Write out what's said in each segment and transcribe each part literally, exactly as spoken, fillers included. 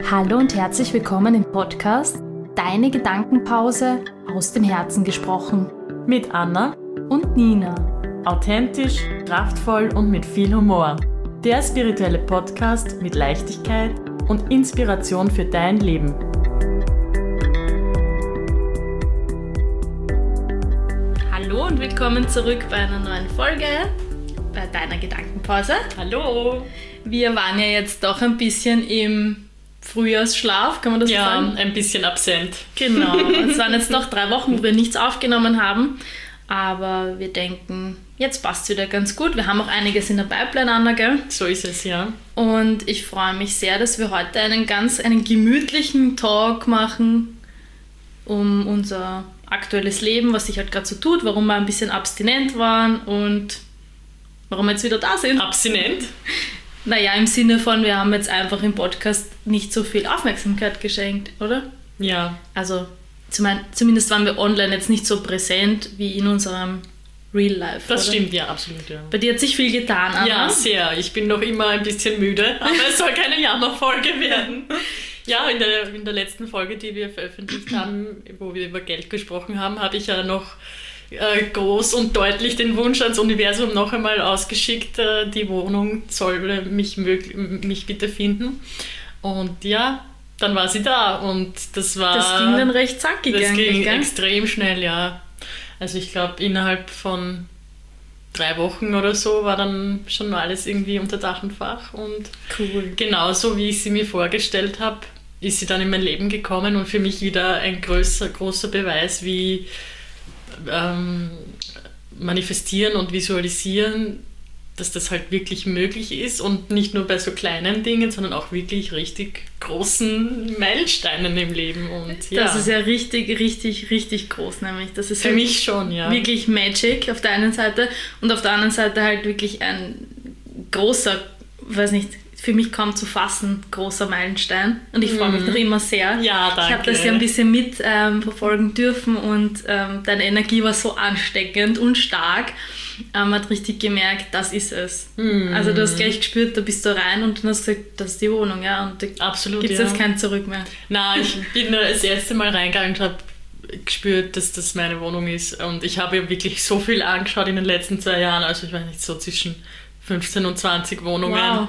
Hallo und herzlich willkommen im Podcast Deine Gedankenpause aus dem Herzen gesprochen. Mit Anna Und Nina. Authentisch, kraftvoll und mit viel Humor. Der spirituelle Podcast mit Leichtigkeit und Inspiration für dein Leben. Hallo und willkommen zurück bei einer neuen Folge bei Deiner Gedankenpause. Hallo! Wir waren ja jetzt doch ein bisschen im Frühjahrsschlaf, kann man das so ja, sagen? Ja, ein bisschen absent. Genau, es waren jetzt doch drei Wochen, wo wir nichts aufgenommen haben, aber wir denken, jetzt passt es wieder ganz gut. Wir haben auch einiges in der Pipeline, Anna, gell? So ist es, ja. Und ich freue mich sehr, dass wir heute einen ganz einen gemütlichen Talk machen um unser aktuelles Leben, was sich halt gerade so tut, warum wir ein bisschen abstinent waren und warum wir jetzt wieder da sind. Abstinent? Naja, im Sinne von, wir haben jetzt einfach im Podcast nicht so viel Aufmerksamkeit geschenkt, oder? Ja. Also zumindest waren wir online jetzt nicht so präsent wie in unserem Real Life. Das oder? Stimmt, ja, absolut, ja. Bei dir hat sich viel getan, Anna. Ja, sehr. Ich bin noch immer ein bisschen müde, aber es soll keine Jammerfolge werden. Ja, in der, in der letzten Folge, die wir veröffentlicht haben, wo wir über Geld gesprochen haben, habe ich ja noch äh, groß und deutlich den Wunsch ans Universum noch einmal ausgeschickt, äh, die Wohnung soll mich, mög- mich bitte finden. Und ja, dann war sie da und das war... Das ging dann recht zackig Das eigentlich, ging gell? extrem schnell, ja. Also ich glaube, innerhalb von drei Wochen oder so war dann schon alles irgendwie unter Dach und Fach. Und cool. Genauso wie ich sie mir vorgestellt habe, ist sie dann in mein Leben gekommen und für mich wieder ein größer, großer Beweis, wie ähm, manifestieren und visualisieren, dass das halt wirklich möglich ist und nicht nur bei so kleinen Dingen, sondern auch wirklich richtig großen Meilensteinen im Leben. Und, ja. Das ist ja richtig, richtig, richtig groß, nämlich. Das ist für halt mich schon, ja. Wirklich Magic auf der einen Seite und auf der anderen Seite halt wirklich ein großer, weiß nicht, für mich kaum zu fassen, großer Meilenstein. Und ich freue mich noch immer sehr. Ja, danke. Ich habe das ja ein bisschen mit ähm, verfolgen dürfen und ähm, deine Energie war so ansteckend und stark. Ähm, man hat richtig gemerkt, das ist es. Mm. Also du hast gleich gespürt, da bist du rein und dann hast du gesagt, das ist die Wohnung, ja. Und da gibt es ja. jetzt kein Zurück mehr. Nein, ich bin nur das erste Mal reingegangen und habe gespürt, dass das meine Wohnung ist. Und ich habe ja wirklich so viel angeschaut in den letzten zwei Jahren, also ich weiß nicht, so zwischen fünfzehn und zwanzig Wohnungen. Wow.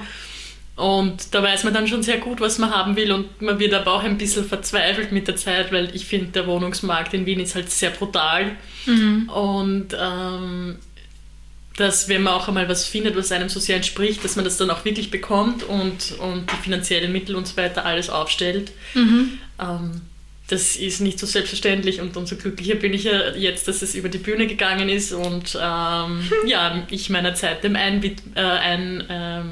Und da weiß man dann schon sehr gut, was man haben will und man wird aber auch ein bisschen verzweifelt mit der Zeit, weil ich finde, der Wohnungsmarkt in Wien ist halt sehr brutal. Mhm. Und ähm, dass wenn man auch einmal was findet, was einem so sehr entspricht, dass man das dann auch wirklich bekommt und, und die finanziellen Mittel und so weiter alles aufstellt. Mhm. Ähm, das ist nicht so selbstverständlich und umso glücklicher bin ich ja jetzt, dass es über die Bühne gegangen ist und ähm, ja, ich meiner Zeit dem Eingestalten äh, ein,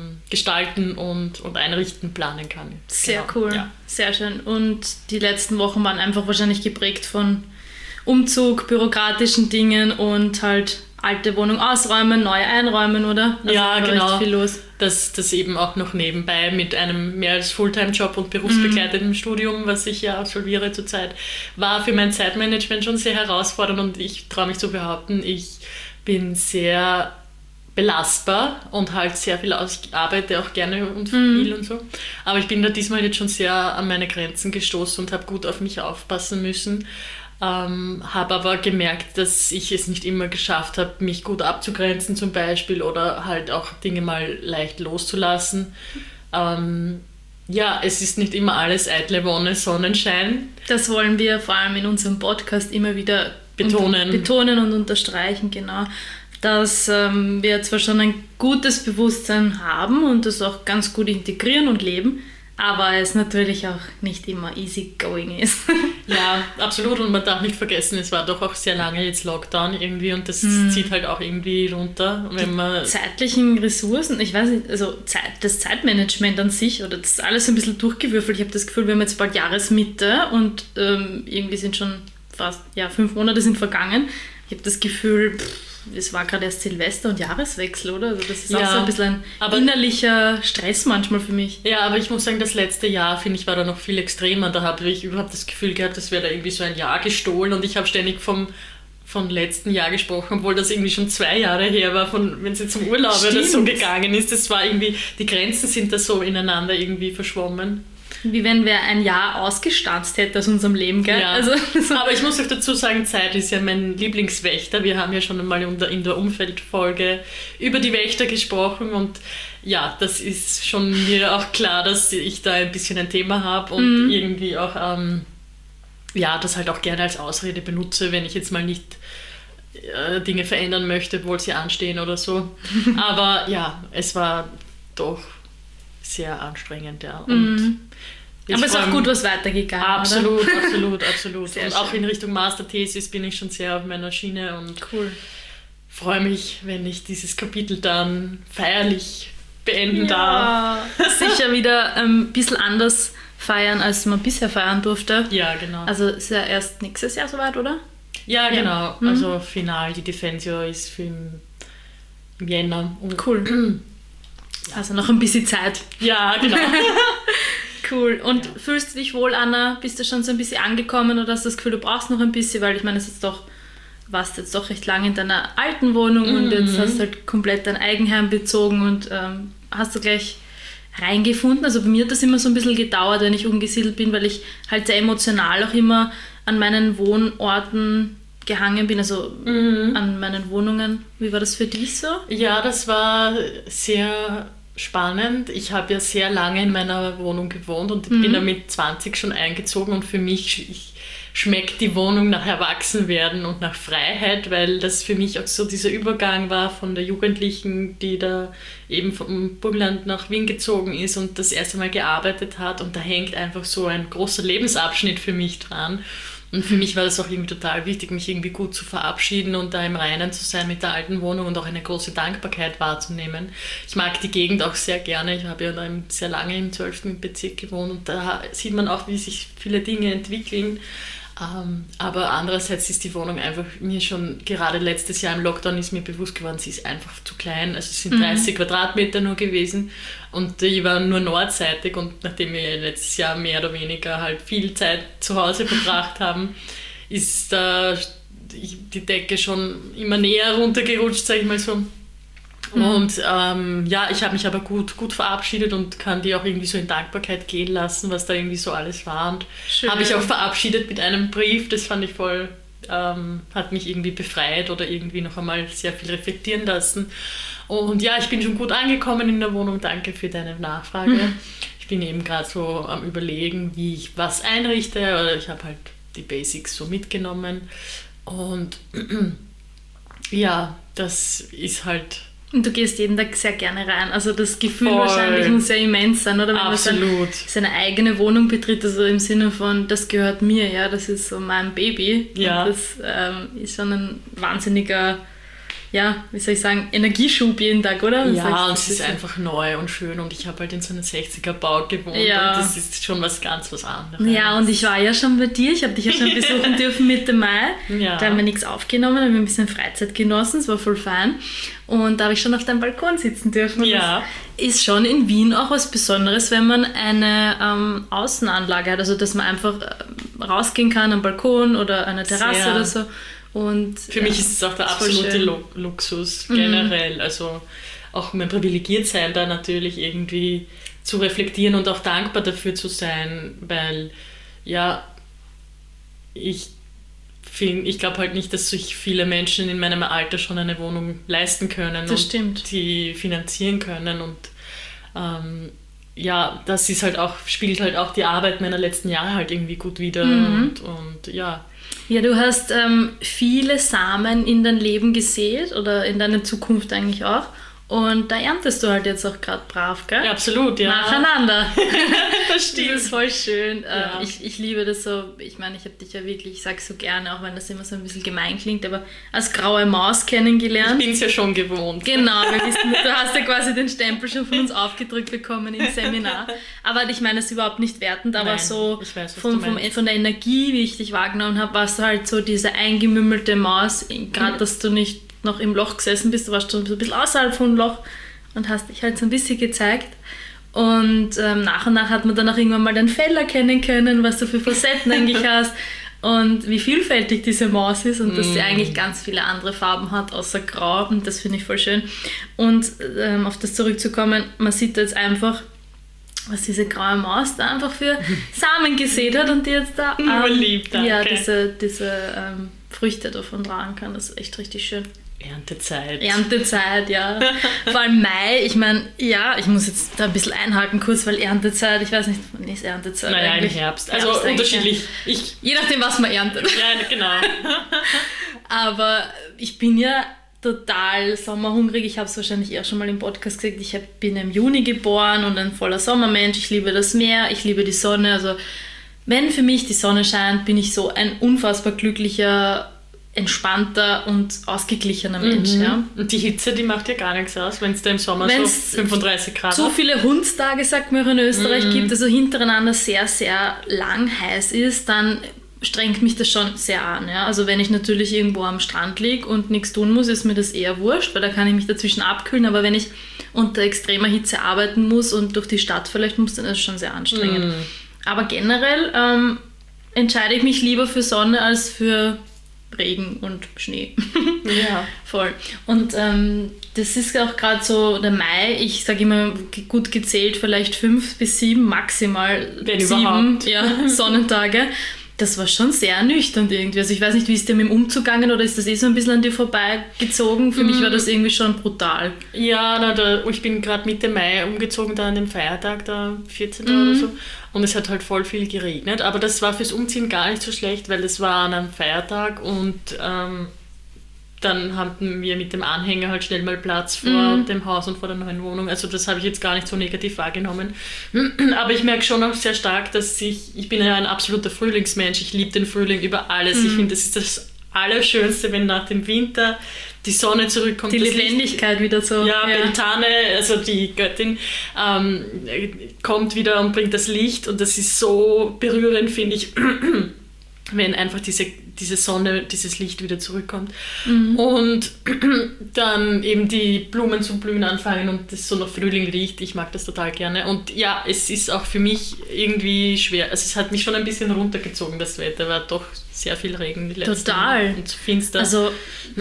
ähm, und, und Einrichten planen kann. Sehr genau. cool, ja. Sehr schön. Und die letzten Wochen waren einfach wahrscheinlich geprägt von Umzug, bürokratischen Dingen und halt alte Wohnung ausräumen, neu einräumen, oder? Also ja, genau. Viel los. Das, das eben auch noch nebenbei mit einem mehr als Fulltime-Job und berufsbegleitendem mhm. Studium, was ich ja absolviere zurzeit, war für mein Zeitmanagement schon sehr herausfordernd und ich traue mich zu behaupten, ich bin sehr belastbar und halt sehr viel aus, arbeite auch gerne und viel mhm. und so. Aber ich bin da diesmal jetzt schon sehr an meine Grenzen gestoßen und habe gut auf mich aufpassen müssen. Ähm, habe aber gemerkt, dass ich es nicht immer geschafft habe, mich gut abzugrenzen zum Beispiel oder halt auch Dinge mal leicht loszulassen. Ähm, ja, es ist nicht immer alles eitle Wonne, Sonnenschein. Das wollen wir vor allem in unserem Podcast immer wieder betonen, unter- betonen und unterstreichen, genau. Dass ähm, wir zwar schon ein gutes Bewusstsein haben und das auch ganz gut integrieren und leben, aber es natürlich auch nicht immer easy going ist. Ja, absolut. Und man darf nicht vergessen, es war doch auch sehr lange jetzt Lockdown irgendwie und das hm. zieht halt auch irgendwie runter. Wenn man zeitlichen Ressourcen, ich weiß nicht, also Zeit, das Zeitmanagement an sich, oder das ist alles ein bisschen durchgewürfelt. Ich habe das Gefühl, wir haben jetzt bald Jahresmitte und ähm, irgendwie sind schon fast, ja, fünf Monate sind vergangen. Ich habe das Gefühl, pff, es war gerade erst Silvester und Jahreswechsel, oder? Also das ist ja, auch so ein bisschen ein innerlicher Stress manchmal für mich. Ja, aber ich muss sagen, das letzte Jahr, finde ich, war da noch viel extremer. Da habe ich überhaupt das Gefühl gehabt, das wäre da irgendwie so ein Jahr gestohlen und ich habe ständig vom, vom letzten Jahr gesprochen, obwohl das irgendwie schon zwei Jahre her war, von, wenn sie zum Urlaub oder so gegangen ist. Das war irgendwie, die Grenzen sind da so ineinander irgendwie verschwommen. Wie wenn wer ein Jahr ausgestanzt hätte aus unserem Leben, gell? Ja. Also, so. Aber ich muss auch dazu sagen, Zeit ist ja mein Lieblingswächter. Wir haben ja schon einmal in der Umfeldfolge über die Wächter gesprochen und ja, das ist schon mir auch klar, dass ich da ein bisschen ein Thema habe und mhm. irgendwie auch ähm, ja, das halt auch gerne als Ausrede benutze, wenn ich jetzt mal nicht äh, Dinge verändern möchte, obwohl sie anstehen oder so. Aber ja, es war doch sehr anstrengend, ja. Und mhm. Aber es ist auch gut was weitergegangen, absolut, oder? Absolut, absolut. Sehr und schön. Auch in Richtung Masterthesis bin ich schon sehr auf meiner Schiene und cool. freue mich, wenn ich dieses Kapitel dann feierlich beenden ja. darf. Sicher wieder ein bisschen anders feiern, als man bisher feiern durfte. Ja, genau. Also ist ja erst nächstes Jahr soweit, oder? Ja, genau. Ja. Mhm. Also final, die Defensio ist für im, im Jänner. Und cool. Also noch ein bisschen Zeit. Ja, genau. Cool. Und ja. fühlst du dich wohl, Anna? Bist du schon so ein bisschen angekommen oder hast du das Gefühl, du brauchst noch ein bisschen? Weil ich meine, es ist doch, warst jetzt doch recht lange in deiner alten Wohnung mhm. und jetzt hast du halt komplett dein Eigenheim bezogen und ähm, hast du gleich reingefunden. Also bei mir hat das immer so ein bisschen gedauert, wenn ich umgesiedelt bin, weil ich halt sehr emotional auch immer an meinen Wohnorten gehangen bin, also mhm. an meinen Wohnungen. Wie war das für dich so? Ja, das war sehr spannend. Ich habe ja sehr lange in meiner Wohnung gewohnt und mhm. bin dann mit zwanzig schon eingezogen und für mich ich, schmeckt die Wohnung nach Erwachsenwerden und nach Freiheit, weil das für mich auch so dieser Übergang war von der Jugendlichen, die da eben vom Burgenland nach Wien gezogen ist und das erste Mal gearbeitet hat und da hängt einfach so ein großer Lebensabschnitt für mich dran. Und für mich war das auch irgendwie total wichtig, mich irgendwie gut zu verabschieden und da im Reinen zu sein mit der alten Wohnung und auch eine große Dankbarkeit wahrzunehmen. Ich mag die Gegend auch sehr gerne. Ich habe ja da sehr lange im zwölften Bezirk gewohnt und da sieht man auch, wie sich viele Dinge entwickeln. Ähm, aber andererseits ist die Wohnung einfach mir schon, gerade letztes Jahr im Lockdown ist mir bewusst geworden, sie ist einfach zu klein. Also es sind mhm. dreißig Quadratmeter nur gewesen und die waren nur nordseitig und nachdem wir letztes Jahr mehr oder weniger halt viel Zeit zu Hause verbracht haben, ist äh, die Decke schon immer näher runtergerutscht, sage ich mal so. Mhm. Und ähm, ja, ich habe mich aber gut, gut verabschiedet und kann die auch irgendwie so in Dankbarkeit gehen lassen, was da irgendwie so alles war. Und habe ich auch verabschiedet mit einem Brief, das fand ich voll, ähm, hat mich irgendwie befreit oder irgendwie noch einmal sehr viel reflektieren lassen. Und ja, ich bin schon gut angekommen in der Wohnung, danke für deine Nachfrage. Mhm. Ich bin eben gerade so am Überlegen, wie ich was einrichte, oder ich habe halt die Basics so mitgenommen. Und ja, das ist halt... Und du gehst jeden Tag sehr gerne rein. Also das Gefühl Voll. Wahrscheinlich muss ja immens sein, oder? Wenn Absolut. man seine, seine eigene Wohnung betritt, also im Sinne von, das gehört mir, ja, das ist so mein Baby. Ja. Und das ähm, ist schon ein wahnsinniger, ja, wie soll ich sagen, Energieschub jeden Tag, oder? Ja, sagst, und es ist einfach neu und schön und ich habe halt in so einem sechziger-Bau gewohnt ja. und das ist schon was ganz was anderes. Ja, und ich war ja schon bei dir, ich habe dich ja schon besuchen dürfen Mitte Mai. Ja. Da haben wir nichts aufgenommen, da haben wir ein bisschen Freizeit genossen, es war voll fein. Und da habe ich schon auf deinem Balkon sitzen dürfen. Ja. Das ist schon in Wien auch was Besonderes, wenn man eine ähm, Außenanlage hat, also dass man einfach äh, rausgehen kann am Balkon oder eine Terrasse Sehr. oder so. Und, Für ja, mich ist es auch der ist voll absolute schön. Lu- Luxus generell. Mhm. Also auch mein Privilegiertsein da natürlich irgendwie zu reflektieren und auch dankbar dafür zu sein, weil ja, ich finde, ich glaube halt nicht, dass sich viele Menschen in meinem Alter schon eine Wohnung leisten können das und stimmt. die finanzieren können und ähm, ja, das ist halt auch, spiegelt halt auch die Arbeit meiner letzten Jahre halt irgendwie gut wider Mhm. und, und ja. Ja, du hast ähm, viele Samen in dein Leben gesät oder in deine Zukunft eigentlich auch. Und da erntest du halt jetzt auch gerade brav, gell? Ja, absolut, ja. Nacheinander. Das stimmt. Das ist voll schön. Ja. Äh, ich, ich liebe das so. Ich meine, ich habe dich ja wirklich, ich sage so gerne, auch wenn das immer so ein bisschen gemein klingt, aber als graue Maus kennengelernt. Ich bin es ja schon gewohnt. Genau, wir wissen, du hast ja quasi den Stempel schon von uns aufgedrückt bekommen im Seminar. Aber ich meine, das ist überhaupt nicht wertend, aber Nein, so ich weiß, was vom, du vom, meinst. von der Energie, wie ich dich wahrgenommen habe, warst du halt so diese eingemümmelte Maus, gerade Mhm. dass du nicht noch im Loch gesessen bist, du warst schon so ein bisschen außerhalb vom Loch und hast dich halt so ein bisschen gezeigt. Und ähm, nach und nach hat man dann auch irgendwann mal deinen Fell erkennen können, was du für Facetten eigentlich hast und wie vielfältig diese Maus ist und dass sie eigentlich ganz viele andere Farben hat, außer grau, und das finde ich voll schön. Und ähm, auf das zurückzukommen, man sieht jetzt einfach, was diese graue Maus da einfach für Samen gesät hat und die jetzt da ähm, lieb, danke. Ja, diese, diese ähm, Früchte davon tragen kann. Das ist echt richtig schön. Erntezeit. Erntezeit, ja. Vor allem Mai, ich meine, ja, ich muss jetzt da ein bisschen einhaken kurz, weil Erntezeit, ich weiß nicht, wann ist Erntezeit naja, eigentlich? im Herbst. Also Herbst unterschiedlich. Ich, Je nachdem, was man erntet. ja, genau. Aber ich bin ja total sommerhungrig. Ich habe es wahrscheinlich auch schon mal im Podcast gesagt. Ich hab, bin im Juni geboren und ein voller Sommermensch. Ich liebe das Meer, ich liebe die Sonne. Also wenn für mich die Sonne scheint, bin ich so ein unfassbar glücklicher, entspannter und ausgeglichener Mensch. Mhm. Ja. Und die Hitze, die macht ja gar nichts aus, wenn es da im Sommer Wenn's so fünfunddreißig Grad so hat. viele Hundstage, sagt man auch in Österreich, Mhm. gibt, also hintereinander sehr, sehr lang heiß ist, dann strengt mich das schon sehr an. Ja? Also wenn ich natürlich irgendwo am Strand liege und nichts tun muss, ist mir das eher wurscht, weil da kann ich mich dazwischen abkühlen. Aber wenn ich unter extremer Hitze arbeiten muss und durch die Stadt vielleicht muss, dann ist es schon sehr anstrengend. Mhm. Aber generell ähm, entscheide ich mich lieber für Sonne als für Regen und Schnee. Ja. Voll. Und ähm, das ist auch gerade so der Mai, ich sage immer gut gezählt, vielleicht fünf bis sieben, maximal Wenn sieben überhaupt. ja, Sonnentage. Das war schon sehr ernüchternd irgendwie. Also ich weiß nicht, wie ist dir mit dem Umzug gegangen oder ist das eh so ein bisschen an dir vorbeigezogen? Für mm. mich war das irgendwie schon brutal. Ja, na, da, ich bin gerade Mitte Mai umgezogen, da an dem Feiertag, der vierzehnten Mm. oder so. Und es hat halt voll viel geregnet. Aber das war fürs Umziehen gar nicht so schlecht, weil das war an einem Feiertag und ähm, dann hatten wir mit dem Anhänger halt schnell mal Platz vor Mhm. dem Haus und vor der neuen Wohnung. Also das habe ich jetzt gar nicht so negativ wahrgenommen. Aber ich merke schon auch sehr stark, dass ich, ich bin ja ein absoluter Frühlingsmensch. Ich liebe den Frühling über alles. Mhm. Ich finde, das ist das Allerschönste, wenn nach dem Winter die Sonne zurückkommt. Die das Lebendigkeit wieder so. ja, Beltane, also die Göttin, ähm, kommt wieder und bringt das Licht und das ist so berührend, finde ich, wenn einfach diese, diese Sonne, dieses Licht wieder zurückkommt. Mhm. Und dann eben die Blumen zu blühen anfangen und das so nach Frühling riecht. Ich mag das total gerne. Und ja, es ist auch für mich irgendwie schwer. Also es hat mich schon ein bisschen runtergezogen, das Wetter. War doch sehr viel Regen die letzten Total. Wochen und finster. Also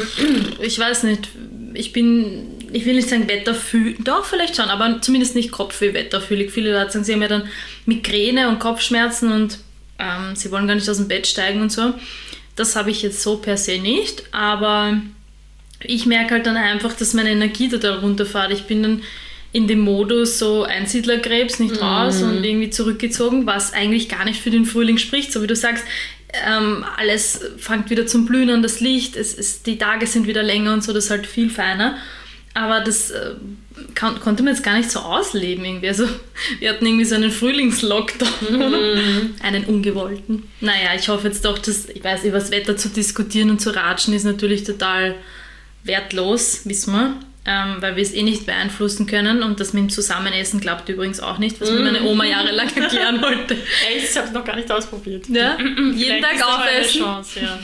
ich weiß nicht, ich bin, ich will nicht sagen wetterfühlig, doch vielleicht schon, aber zumindest nicht Kopfweh-wetterfühlig. Viele Leute sagen, sie haben ja dann Migräne und Kopfschmerzen und ähm, sie wollen gar nicht aus dem Bett steigen und so. Das habe ich jetzt so per se nicht, aber ich merke halt dann einfach, dass meine Energie total runterfährt. Ich bin dann in dem Modus so Einsiedlerkrebs, nicht raus und irgendwie zurückgezogen, was eigentlich gar nicht für den Frühling spricht, so wie du sagst. Ähm, alles fängt wieder zum Blühen an, das Licht, es ist, die Tage sind wieder länger und so, das ist halt viel feiner. Aber das äh, kann, konnte man jetzt gar nicht so ausleben irgendwie. Also wir hatten irgendwie so einen Frühlingslockdown, oder? Einen ungewollten. Naja, ich hoffe jetzt doch, dass, ich weiß, über das Wetter zu diskutieren und zu ratschen ist natürlich total wertlos, wissen wir. Ähm, weil wir es eh nicht beeinflussen können und das mit dem Zusammenessen klappt übrigens auch nicht, was mir meine Oma jahrelang erklären wollte. Echt? Ich habe es noch gar nicht ausprobiert. Ja? Jeden Tag aufessen. Chance, ja.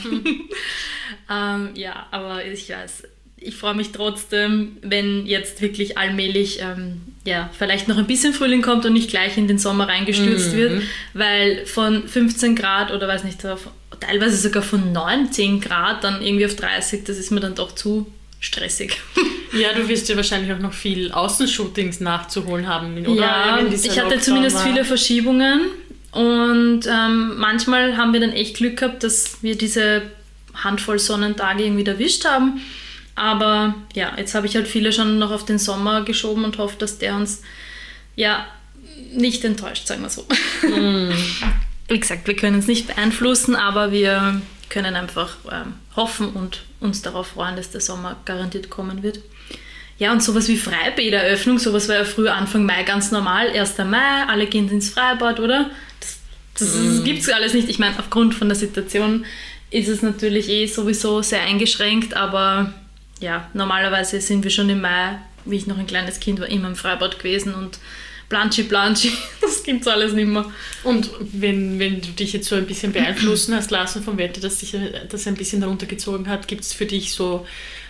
ähm, ja, aber ich weiß, ich freue mich trotzdem, wenn jetzt wirklich allmählich ähm, ja, vielleicht noch ein bisschen Frühling kommt und nicht gleich in den Sommer reingestürzt Mhm. wird, weil von fünfzehn Grad oder weiß nicht, teilweise sogar von neunzehn Grad dann irgendwie auf dreißig, das ist mir dann doch zu stressig. Ja, du wirst ja wahrscheinlich auch noch viel Außenshootings nachzuholen haben, oder? Ja, wenn dieser ich hatte Lockdown zumindest war. viele Verschiebungen und ähm, manchmal haben wir dann echt Glück gehabt, dass wir diese Handvoll Sonnentage irgendwie erwischt haben. Aber ja, jetzt habe ich halt viele schon noch auf den Sommer geschoben und hoffe, dass der uns ja nicht enttäuscht, sagen wir so. Mm. Wie gesagt, wir können es nicht beeinflussen, aber wir können einfach ähm, hoffen und uns darauf freuen, dass der Sommer garantiert kommen wird. Ja, und sowas wie Freibäderöffnung, sowas war ja früher Anfang Mai ganz normal. erster Mai, alle gehen ins Freibad, oder? Das, das, das gibt es alles nicht. Ich meine, aufgrund von der Situation ist es natürlich eh sowieso sehr eingeschränkt, aber ja, normalerweise sind wir schon im Mai, wie ich noch ein kleines Kind war, immer im Freibad gewesen und Planschi, Planschi, das gibt's alles nicht mehr. Und wenn, wenn du dich jetzt so ein bisschen beeinflussen hast lassen vom Wetter, dass sich das ein bisschen runtergezogen hat, gibt es für dich so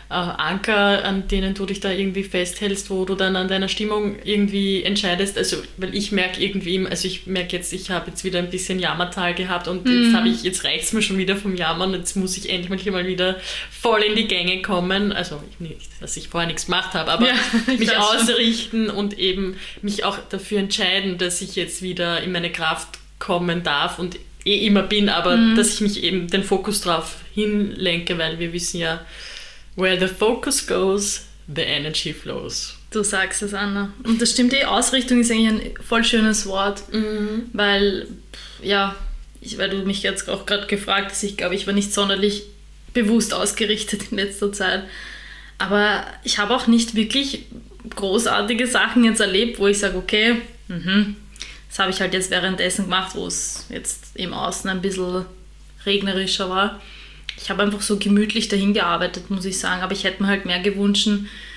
äh, Anker, an denen du dich da irgendwie festhältst, wo du dann an deiner Stimmung irgendwie entscheidest. Also, weil ich merke irgendwie, also ich merke jetzt, ich habe jetzt wieder ein bisschen Jammertal gehabt und Mhm. jetzt habe ich, jetzt reicht es mir schon wieder vom Jammern, jetzt muss ich endlich mal wieder voll in die Gänge kommen. Also nicht, dass ich vorher nichts gemacht habe, aber Ja, ich mich weiß schon. ausrichten und eben mich auch dafür entscheiden, dass ich jetzt wieder in meine Kraft kommen darf und eh immer bin, aber Mhm. dass ich mich eben den Fokus drauf hinlenke, weil wir wissen ja, where the focus goes, the energy flows. Du sagst es, Anna. Und das stimmt, die Ausrichtung ist eigentlich ein voll schönes Wort, Mhm. weil, pff, ja, ich, weil du mich jetzt auch gerade gefragt hast, ich glaube, ich war nicht sonderlich bewusst ausgerichtet in letzter Zeit. Aber ich habe auch nicht wirklich großartige Sachen jetzt erlebt, wo ich sage, okay, mhm, das habe ich halt jetzt währenddessen gemacht, wo es jetzt im Außen ein bisschen regnerischer war. Ich habe einfach so gemütlich dahin gearbeitet, muss ich sagen. Aber ich hätte mir halt mehr gewünscht,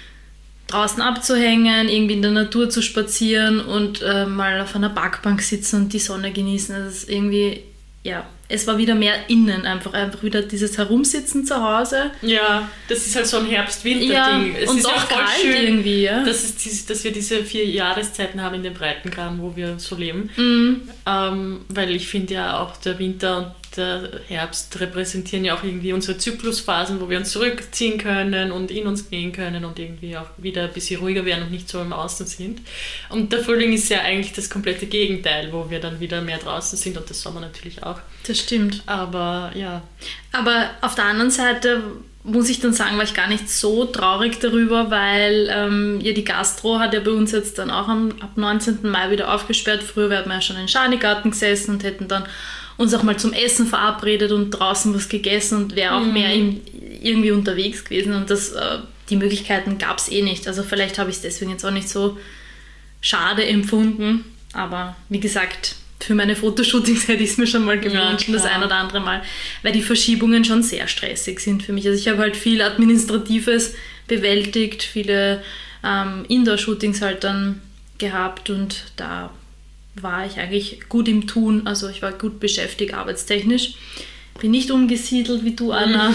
draußen abzuhängen, irgendwie in der Natur zu spazieren und äh, mal auf einer Parkbank sitzen und die Sonne genießen. Das ist irgendwie, ja, es war wieder mehr innen, einfach, einfach wieder dieses Herumsitzen zu Hause. Ja, das ist halt so ein Ja, Herbst-Winter-Ding. Es und ist auch ja voll kalt schön, irgendwie, ja. dass, es diese, dass wir diese vier Jahreszeiten haben in den Breitengraden, wo wir so leben. Mhm. Ähm, weil ich finde ja auch der Winter und der Herbst repräsentieren ja auch irgendwie unsere Zyklusphasen, wo wir uns zurückziehen können und in uns gehen können und irgendwie auch wieder ein bisschen ruhiger werden und nicht so im Außen sind. Und der Frühling ist ja eigentlich das komplette Gegenteil, wo wir dann wieder mehr draußen sind und der Sommer natürlich auch. Das stimmt. Aber ja. Aber auf der anderen Seite muss ich dann sagen, war ich gar nicht so traurig darüber, weil ähm, ja, die Gastro hat ja bei uns jetzt dann auch am, ab neunzehnten Mai wieder aufgesperrt. Früher wären wir ja schon in den Schanigarten gesessen und hätten dann uns auch mal zum Essen verabredet und draußen was gegessen und wäre auch Mhm. mehr im, irgendwie unterwegs gewesen. Und das, äh, die Möglichkeiten gab es eh nicht. Also vielleicht habe ich es deswegen jetzt auch nicht so schade empfunden. Aber wie gesagt, für meine Fotoshootings hätte ich es mir schon mal gewünscht, Ja, das klar. ein oder andere Mal, weil die Verschiebungen schon sehr stressig sind für mich. Also ich habe halt viel Administratives bewältigt, viele ähm, Indoor-Shootings halt dann gehabt und da war ich eigentlich gut im Tun, also ich war gut beschäftigt arbeitstechnisch. Bin nicht umgesiedelt wie du, Anna,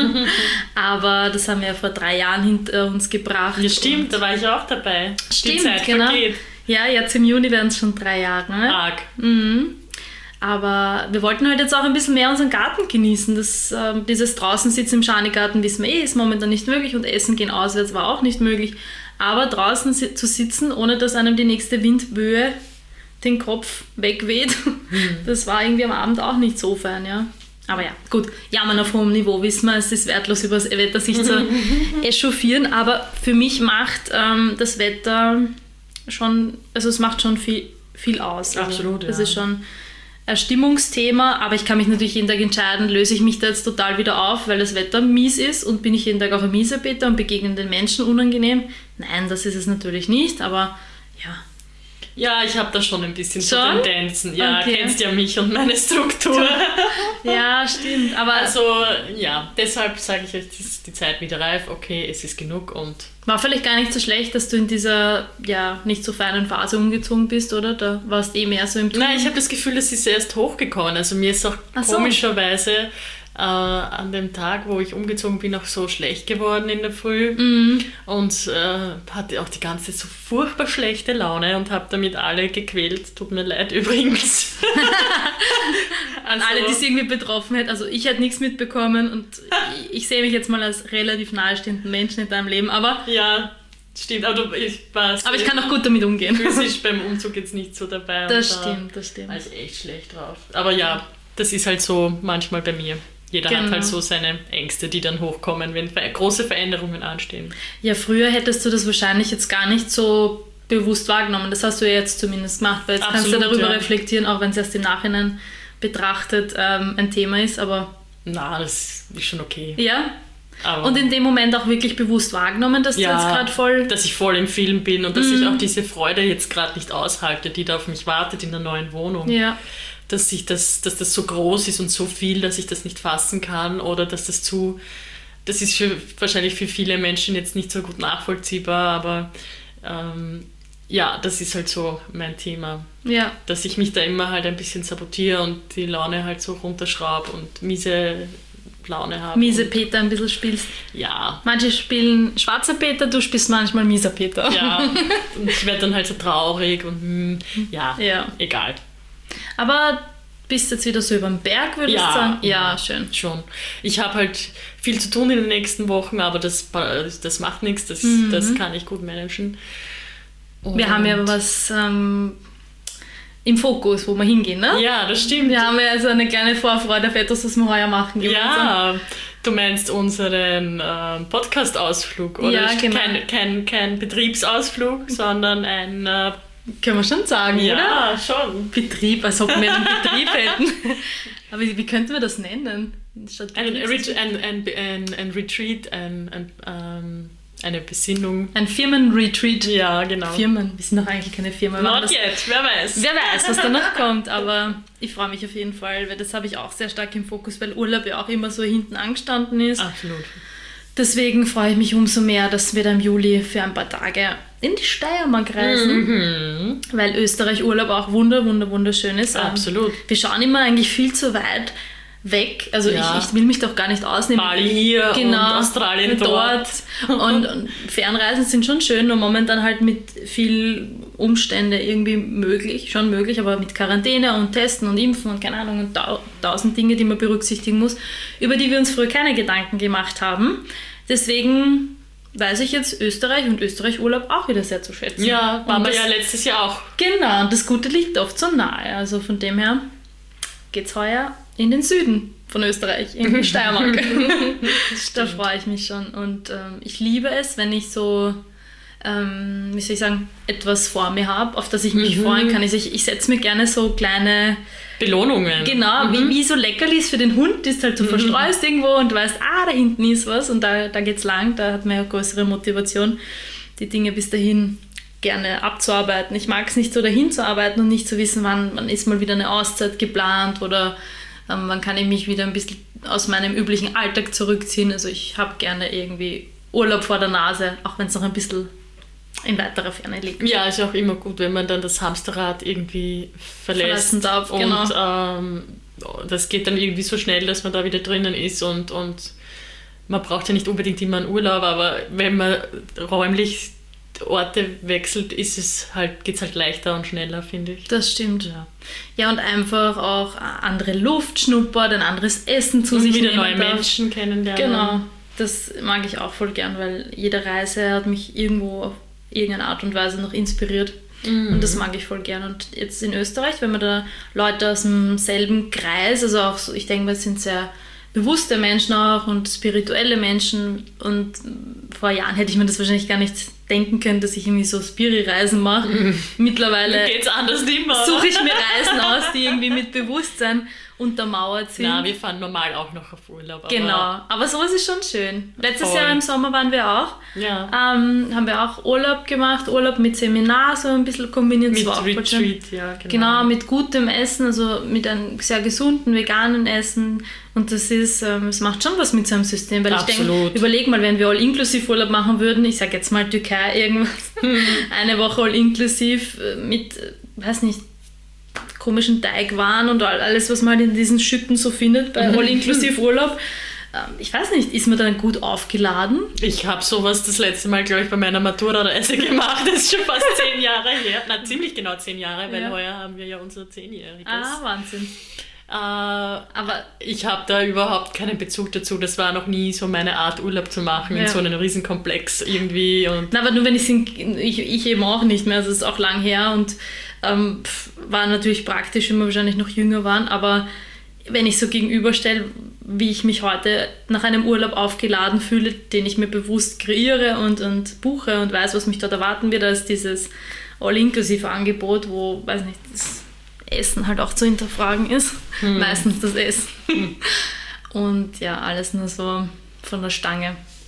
aber das haben wir ja vor drei Jahren hinter uns gebracht. Ja, stimmt, da war ich auch dabei. Stimmt, Die Zeit genau. vergeht. Ja, jetzt im Juni werden es schon drei Jahre. Ne? Arg. Mhm. Aber wir wollten halt jetzt auch ein bisschen mehr unseren Garten genießen. Das, ähm, dieses draußen sitzen im Schanigarten, wissen wir eh, ist momentan nicht möglich und Essen gehen auswärts war auch nicht möglich. Aber draußen si- zu sitzen, ohne dass einem die nächste Windböe den Kopf wegweht, das war irgendwie am Abend auch nicht so fein, ja. Aber ja, gut, jammern auf hohem Niveau, wissen wir, es ist wertlos, über das Wetter sich zu echauffieren. Aber für mich macht ähm, das Wetter schon, also es macht schon viel, viel aus. Also Absolut, ja. Das ist schon ein Stimmungsthema, aber ich kann mich natürlich jeden Tag entscheiden, löse ich mich da jetzt total wieder auf, weil das Wetter mies ist und bin ich jeden Tag auf ein Miesepeter und begegne den Menschen unangenehm? Nein, das ist es natürlich nicht, aber ja. Ja, ich habe da schon ein bisschen so Schon? Tendenzen. Ja, Okay. kennst ja mich und meine Struktur. Ja, stimmt, aber Also, ja, deshalb sage ich euch, ist die Zeit wieder reif. Okay, es ist genug und war vielleicht gar nicht so schlecht, dass du in dieser ja nicht so feinen Phase umgezogen bist, oder? Da warst du eh mehr so im Tun. nein, ich habe das Gefühl, das ist erst hochgekommen. Also mir ist auch Ach so. komischerweise äh, an dem Tag, wo ich umgezogen bin, auch so schlecht geworden in der Früh Mhm. und äh, hatte auch die ganze so furchtbar schlechte Laune und habe damit alle gequält. Tut mir leid übrigens. Also- Alle, die es irgendwie betroffen hätten. Also ich hätte nichts mitbekommen und ich, ich sehe mich jetzt mal als relativ nahestehenden Menschen in deinem Leben, aber, Ja, stimmt, aber du, ich war aber ich kann auch gut damit umgehen. physisch beim Umzug jetzt nicht so dabei. Das und da stimmt, das stimmt. war ich echt schlecht drauf. Aber ja, das ist halt so manchmal bei mir. Jeder hat Genau. halt so seine Ängste, die dann hochkommen, wenn ver- große Veränderungen anstehen. Ja, früher hättest du das wahrscheinlich jetzt gar nicht so bewusst wahrgenommen. Das hast du ja jetzt zumindest gemacht, weil jetzt kannst du Absolut, darüber ja. reflektieren, auch wenn es erst im Nachhinein betrachtet ähm, ein Thema ist. Aber Na, das ist schon okay. ja, Aber und in dem Moment auch wirklich bewusst wahrgenommen, dass du jetzt gerade voll... dass ich voll im Film bin und dass Mhm. ich auch diese Freude jetzt gerade nicht aushalte, die da auf mich wartet in der neuen Wohnung. Ja, Dass, ich das, dass das so groß ist und so viel, dass ich das nicht fassen kann oder dass das zu... Das ist für, wahrscheinlich für viele Menschen jetzt nicht so gut nachvollziehbar, aber ähm, ja, das ist halt so mein Thema. ja. Dass ich mich da immer halt ein bisschen sabotiere und die Laune halt so runterschraube und miese Laune habe. Miese Peter ein bisschen spielst. Ja. Manche spielen schwarzer Peter, du spielst manchmal mieser Peter. Ja, und ich werde dann halt so traurig und hm, ja, ja, egal. Aber bist jetzt wieder so über den Berg, würdest du ja, sagen? Ja, schön. Schon. Ich habe halt viel zu tun in den nächsten Wochen, aber das, das macht nichts, das, Mhm. das kann ich gut managen. Und Wir haben ja was ähm, im Fokus, wo wir hingehen, ne? ja, das stimmt. Wir haben ja also eine kleine Vorfreude auf etwas, was wir heuer machen. Ja, du meinst unseren äh, Podcast-Ausflug, oder? Ja, genau. Kein, kein, kein Betriebsausflug, sondern ein äh, Können wir schon sagen, oder? ja, schon. Betrieb, als ob wir einen Betrieb hätten. Aber wie, wie könnten wir das nennen? Statt Ein, Betriebs- ein, ein, ein, ein Retreat, ein, ein, ähm, eine Besinnung. Ein Firmenretreat. Ja, genau. Firmen, wir sind doch eigentlich keine Firma. Wir machen Not das- yet, wer weiß. Wer weiß, was da noch kommt, aber ich freue mich auf jeden Fall, weil das habe ich auch sehr stark im Fokus, weil Urlaub ja auch immer so hinten angestanden ist. Absolut. Deswegen freue ich mich umso mehr, dass wir da im Juli für ein paar Tage in die Steiermark reisen, Mhm. weil Österreich Urlaub auch wunder, wunder, wunderschön ist. Absolut. Wir schauen immer eigentlich viel zu weit weg, also Ja. ich, ich will mich doch gar nicht ausnehmen. Bali hier Genau, und Australien dort. Und, und Fernreisen sind schon schön, nur momentan halt mit viel Umstände irgendwie möglich, schon möglich, aber mit Quarantäne und Testen und Impfen und keine Ahnung und tau tausend Dinge, die man berücksichtigen muss, über die wir uns früher keine Gedanken gemacht haben. Deswegen weiß ich jetzt Österreich und Österreich-Urlaub auch wieder sehr zu schätzen. Ja, waren Und wir das- ja letztes Jahr auch. Genau, und das Gute liegt oft so nahe. Also von dem her geht's heuer in den Süden von Österreich, in die Steiermark. Da freue ich mich schon. Und ähm, ich liebe es, wenn ich so, ähm, wie soll ich sagen, etwas vor mir habe, auf das ich mich Mhm. freuen kann. Also ich, ich setze mir gerne so kleine, Belohnungen. genau, wie, wie so Leckerlis für den Hund, die ist halt so verstreust irgendwo und du weißt, ah, da hinten ist was und da, da geht's lang, da hat man ja größere Motivation, die Dinge bis dahin gerne abzuarbeiten. Ich mag es nicht so dahin zu arbeiten und nicht zu wissen, wann, wann ist mal wieder eine Auszeit geplant oder ähm, wann kann ich mich wieder ein bisschen aus meinem üblichen Alltag zurückziehen. Also ich habe gerne irgendwie Urlaub vor der Nase, auch wenn es noch ein bisschen in weiterer Ferne liegt. Ja, ist auch immer gut, wenn man dann das Hamsterrad irgendwie verlässt. Verlassen darf, und genau. ähm, das geht dann irgendwie so schnell, dass man da wieder drinnen ist und, und man braucht ja nicht unbedingt immer einen Urlaub, aber wenn man räumlich Orte wechselt, ist es halt, geht es halt leichter und schneller, finde ich. Das stimmt. Ja. Ja, und einfach auch andere Luft schnuppert, ein anderes Essen zu Und sich wieder nehmen neue darf. Menschen kennenlernen. Genau, das mag ich auch voll gern, weil jede Reise hat mich irgendwo auf irgendeine Art und Weise noch inspiriert. Mhm. Und das mag ich voll gern. Und jetzt in Österreich, wenn man da Leute aus demselben Kreis, also auch so, ich denke, es sind sehr bewusste Menschen auch und spirituelle Menschen. Und vor Jahren hätte ich mir das wahrscheinlich gar nicht denken können, dass ich irgendwie so Spiri-Reisen mache. Mhm. Mittlerweile Geht's anders nicht mehr, suche ich oder? mir Reisen aus, die irgendwie mit Bewusstsein untermauert sind. Na, wir fahren normal auch noch auf Urlaub. Aber Genau, aber sowas ist schon schön. Letztes Voll. Jahr im Sommer waren wir auch. Ja. Ähm, haben wir auch Urlaub gemacht, Urlaub mit Seminar, so ein bisschen kombiniert. Das Mit war auch voll schön. Retreat, ja, genau. Genau, mit gutem Essen, also mit einem sehr gesunden, veganen Essen. Und das ist, ähm, es macht schon was mit so einem System, weil ich Absolut. denke, überleg mal, wenn wir all-inklusiv Urlaub machen würden, ich sage jetzt mal Türkei, irgendwas, eine Woche all-inklusiv äh, mit, äh, weiß nicht, komischen Teigwaren und all- alles, was man halt in diesen Schütten so findet bei all-inklusiv Urlaub. Ähm, ich weiß nicht, ist man dann gut aufgeladen? Ich habe sowas das letzte Mal, glaube ich, bei meiner Matura-Reise gemacht. Das ist schon fast zehn Jahre her. Na, ziemlich genau zehn Jahre, weil Ja. heuer haben wir ja unser Zehnjähriges. Ah, Wahnsinn. Äh, Aber ich habe da überhaupt keinen Bezug dazu. Das war noch nie so meine Art, Urlaub zu machen, Ja. in so einem Riesenkomplex irgendwie. Und Na, aber nur wenn ich ich, ich eben auch nicht mehr, also es ist auch lang her und ähm, pf, war natürlich praktisch, wenn wir wahrscheinlich noch jünger waren, aber wenn ich so gegenüberstelle, wie ich mich heute nach einem Urlaub aufgeladen fühle, den ich mir bewusst kreiere und, und buche und weiß, was mich dort erwarten wird, als dieses All-Inklusive-Angebot, wo, weiß nicht, das Essen halt auch zu hinterfragen ist, meistens das Essen. Und ja, alles nur so von der Stange.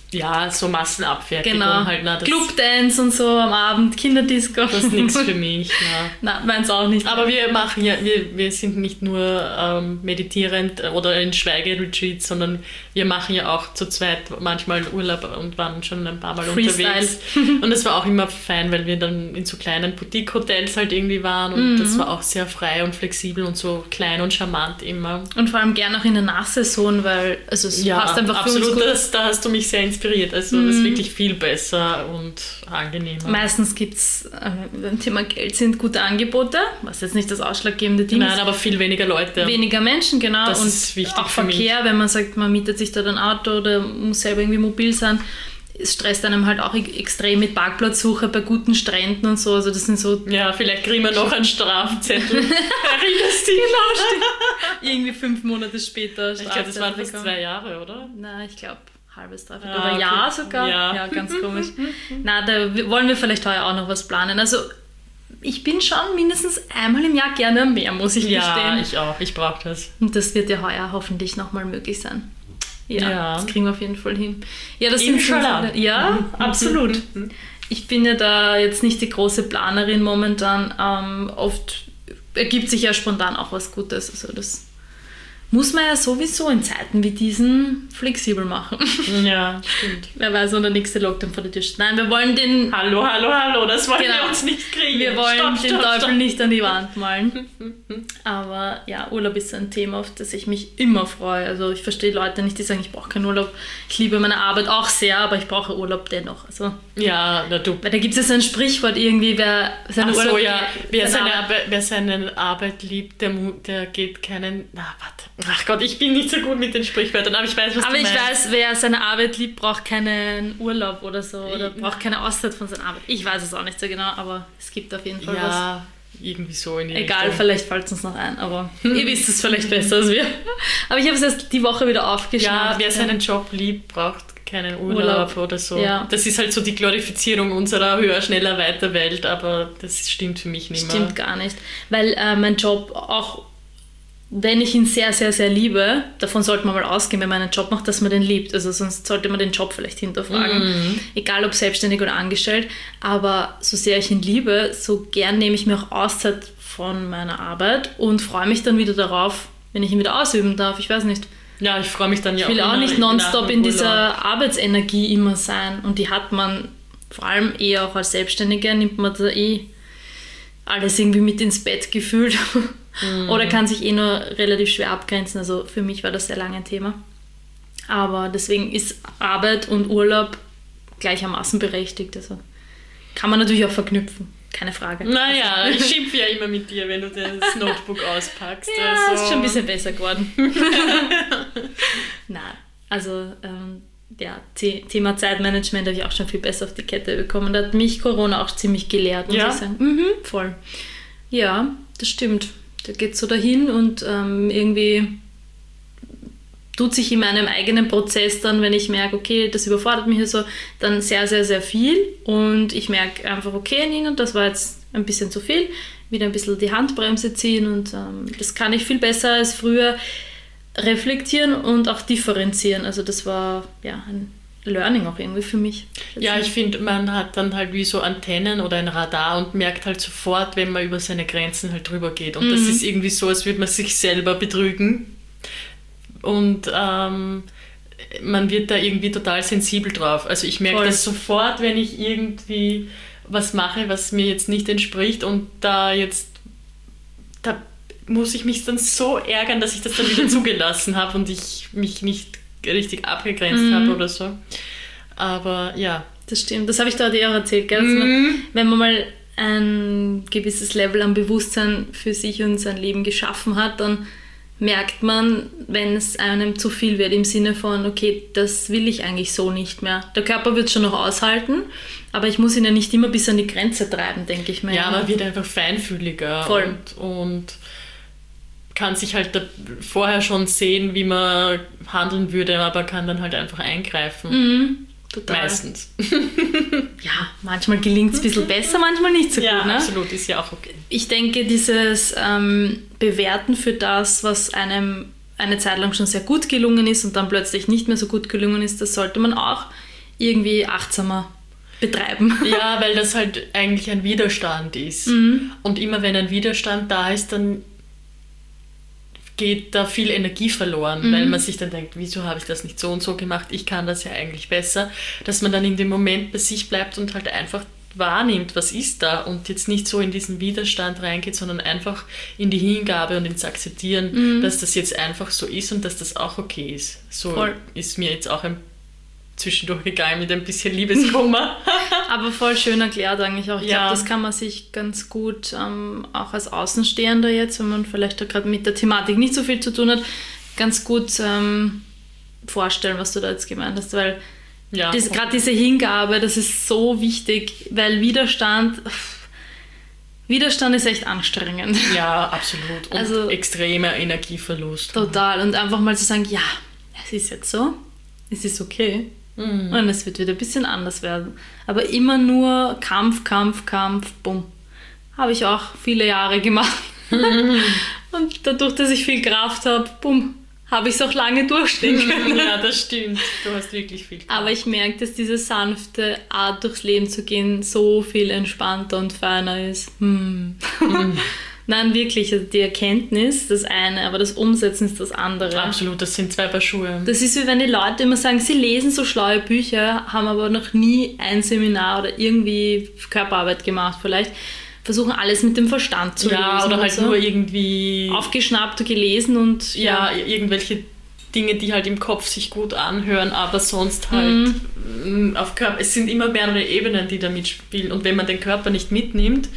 Ja, so Massenabfertigung Genau. halt. Na, das, Clubdance und so am Abend, Kinderdisco. das ist nichts für mich. Na. Nein, meins auch nicht. Aber wir machen ja, wir, wir sind nicht nur ähm, meditierend oder in Schweigeretreats, sondern wir machen ja auch zu zweit manchmal Urlaub und waren schon ein paar Mal Freestyle. unterwegs. Und das war auch immer fein, weil wir dann in so kleinen Boutique-Hotels halt irgendwie waren und Mhm. das war auch sehr frei und flexibel und so klein und charmant immer. Und vor allem gern auch in der Nachsaison, weil also es Ja, passt einfach für uns absolut, gut. das, da hast du mich sehr inspiriert. Also das ist wirklich viel besser und angenehmer. Meistens gibt es äh, beim Thema Geld sind gute Angebote, was jetzt nicht das ausschlaggebende Ding Nein, ist. aber viel weniger Leute. Weniger Menschen, genau. Das und ist wichtig auch für mich. Verkehr, wenn man sagt, man mietet sich dort ein Auto oder muss selber irgendwie mobil sein. Es stresst einem halt auch e- extrem mit Parkplatzsuche bei guten Stränden und so. Also das sind so Ja, vielleicht kriegen wir noch einen Strafzettel. Erinnerst du dich? irgendwie fünf Monate später. Ich glaube, das waren fast bekommen. zwei Jahre, oder? Nein, ich glaube halbes, dreiviertel Ah, oder okay. Jahr sogar. Ja. Ja, ganz komisch. Na, da wollen wir vielleicht heuer auch noch was planen. Also ich bin schon mindestens einmal im Jahr gerne am Meer, muss ich Ja, gestehen. ich auch. Ich brauche das. Und das wird ja heuer hoffentlich nochmal möglich sein. Ja, Ja. das kriegen wir auf jeden Fall hin. Ja, das sind Inshallah. Ja, absolut. Ich bin ja da jetzt nicht die große Planerin momentan. Ähm, oft ergibt sich ja spontan auch was Gutes. Also das muss man ja sowieso in Zeiten wie diesen flexibel machen. Ja, stimmt. Wer weiß, wann der nächste Lockdown vor der Tür steht. Nein, wir wollen den, Hallo, hallo, hallo, das wollen Genau. wir uns nicht kriegen. wir wollen stopp, den stopp, Teufel stopp. nicht an die Wand malen. Aber ja, Urlaub ist ein Thema, auf das ich mich immer freue. Also ich verstehe Leute nicht, die sagen, ich brauche keinen Urlaub. Ich liebe meine Arbeit auch sehr, aber ich brauche Urlaub dennoch. Also, Ja, na du. weil da gibt es ja so ein Sprichwort irgendwie, wer seine Ach so, Urlaub... ja. Wer seine seine, Arbeit- Arbeit, wer seine Arbeit liebt, der, mu- der geht keinen... Na, warte. Ach Gott, ich bin nicht so gut mit den Sprichwörtern, aber ich weiß, was Aber du ich meinst. weiß, wer seine Arbeit liebt, braucht keinen Urlaub oder so. Oder braucht keine Auszeit von seiner Arbeit. Ich weiß es auch nicht so genau, aber es gibt auf jeden Fall was. Ja, irgendwie so in die Egal, Richtung. vielleicht fällt es uns noch ein, aber ihr wisst es vielleicht besser als wir. Aber ich habe es erst die Woche wieder Ja, aufgeschnappt. wer seinen Job liebt, braucht keinen Urlaub, Urlaub. oder so. Ja. Das ist halt so die Glorifizierung unserer höher, schneller, weiter Welt, aber das stimmt für mich nicht mehr. Stimmt gar nicht. Weil äh, mein Job, auch wenn ich ihn sehr, sehr, sehr liebe, davon sollte man mal ausgehen, wenn man einen Job macht, dass man den liebt. Also sonst sollte man den Job vielleicht hinterfragen. Mhm. Egal ob selbstständig oder angestellt. Aber so sehr ich ihn liebe, so gern nehme ich mir auch Auszeit von meiner Arbeit und freue mich dann wieder darauf, wenn ich ihn wieder ausüben darf. Ich weiß nicht. Ja, ich freue mich dann ja Ich will auch auch immer nicht nach nonstop dem in Urlaub. dieser Arbeitsenergie immer sein. Und die hat man vor allem eh auch als Selbstständiger, nimmt man da eh alles irgendwie mit ins Bett gefühlt. Mhm. Oder kann sich eh nur relativ schwer abgrenzen. Also für mich war das sehr lange ein Thema. Aber deswegen ist Arbeit und Urlaub gleichermaßen berechtigt. Also kann man natürlich auch verknüpfen. Keine Frage. Naja, ich schimpfe ja immer mit dir, wenn du das Notebook auspackst. Ja, also. ist schon ein bisschen besser geworden. Nein, also ähm, ja, The- Thema Zeitmanagement habe ich auch schon viel besser auf die Kette bekommen. Da hat mich Corona auch ziemlich gelehrt, muss Ja? ich sagen. Mhm, voll. Ja, das stimmt. Da geht so dahin und ähm, irgendwie tut sich in meinem eigenen Prozess dann, wenn ich merke, okay, das überfordert mich hier so, dann sehr, sehr, sehr viel und ich merke einfach, okay, Nina, das war jetzt ein bisschen zu viel, wieder ein bisschen die Handbremse ziehen und ähm, das kann ich viel besser als früher reflektieren und auch differenzieren. Also das war ja ein Learning auch irgendwie für mich. Ja, ich finde, man hat dann halt wie so Antennen oder ein Radar und merkt halt sofort, wenn man über seine Grenzen halt drüber geht. Und das ist irgendwie so, als würde man sich selber betrügen. Und ähm, man wird da irgendwie total sensibel drauf. Also ich merke Voll. das sofort, wenn ich irgendwie was mache, was mir jetzt nicht entspricht und da jetzt, da muss ich mich dann so ärgern, dass ich das dann wieder zugelassen habe und ich mich nicht richtig abgegrenzt Mhm. habe oder so. Aber ja. Das stimmt, das habe ich da dir auch erzählt. Gell? Also man, wenn man mal ein gewisses Level an Bewusstsein für sich und sein Leben geschaffen hat, dann merkt man, wenn es einem zu viel wird, im Sinne von, okay, das will ich eigentlich so nicht mehr. Der Körper wird es schon noch aushalten, aber ich muss ihn ja nicht immer bis an die Grenze treiben, denke ich mir. Ja, man wird einfach feinfühliger Voll. und, und kann sich halt da vorher schon sehen, wie man handeln würde, aber kann dann halt einfach eingreifen. Mhm, total. Meistens. Ja, manchmal gelingt es ein bisschen besser, manchmal nicht so Ja, gut. Ne? absolut, ist ja auch okay. Ich denke, dieses ähm, Bewerten für das, was einem eine Zeit lang schon sehr gut gelungen ist und dann plötzlich nicht mehr so gut gelungen ist, das sollte man auch irgendwie achtsamer betreiben. Ja, weil das halt eigentlich ein Widerstand ist. Mhm. Und immer wenn ein Widerstand da ist, dann geht da viel Energie verloren, mhm. weil man sich dann denkt, wieso habe ich das nicht so und so gemacht, ich kann das ja eigentlich besser, dass man dann in dem Moment bei sich bleibt und halt einfach wahrnimmt, was ist da und jetzt nicht so in diesen Widerstand reingeht, sondern einfach in die Hingabe und ins Akzeptieren, mhm. dass das jetzt einfach so ist und dass das auch okay ist. So voll. Ist mir jetzt auch ein zwischendurch gegangen mit ein bisschen Liebeskummer. Aber voll schön erklärt eigentlich auch. Ich ja. glaube, das kann man sich ganz gut ähm, auch als Außenstehender jetzt, wenn man vielleicht gerade mit der Thematik nicht so viel zu tun hat, ganz gut ähm, vorstellen, was du da jetzt gemeint hast, weil ja, diese, gerade diese Hingabe, das ist so wichtig, weil Widerstand Widerstand ist echt anstrengend. Ja, absolut. Und also, extremer Energieverlust. Total. Und einfach mal zu sagen, ja, es ist jetzt so, es ist okay. Mhm. Und es wird wieder ein bisschen anders werden. Aber immer nur Kampf, Kampf, Kampf, bumm. Habe ich auch viele Jahre gemacht. Mhm. Und dadurch, dass ich viel Kraft habe, bumm, habe ich es auch lange durchstehen können. Ja, das stimmt. Du hast wirklich viel Kraft. Aber ich merke, dass diese sanfte Art, durchs Leben zu gehen, so viel entspannter und feiner ist. Hm. Mhm. Nein, wirklich, also die Erkenntnis, das eine, aber das Umsetzen ist das andere. Absolut, das sind zwei Paar Schuhe. Das ist wie wenn die Leute immer sagen, sie lesen so schlaue Bücher, haben aber noch nie ein Seminar oder irgendwie Körperarbeit gemacht vielleicht, versuchen alles mit dem Verstand zu ja, lösen. Oder halt so. Nur irgendwie... Aufgeschnappt, gelesen und... Ja, ja, irgendwelche Dinge, die halt im Kopf sich gut anhören, aber sonst halt mhm. auf Körper... Es sind immer mehrere Ebenen, die da mitspielen und wenn man den Körper nicht mitnimmt,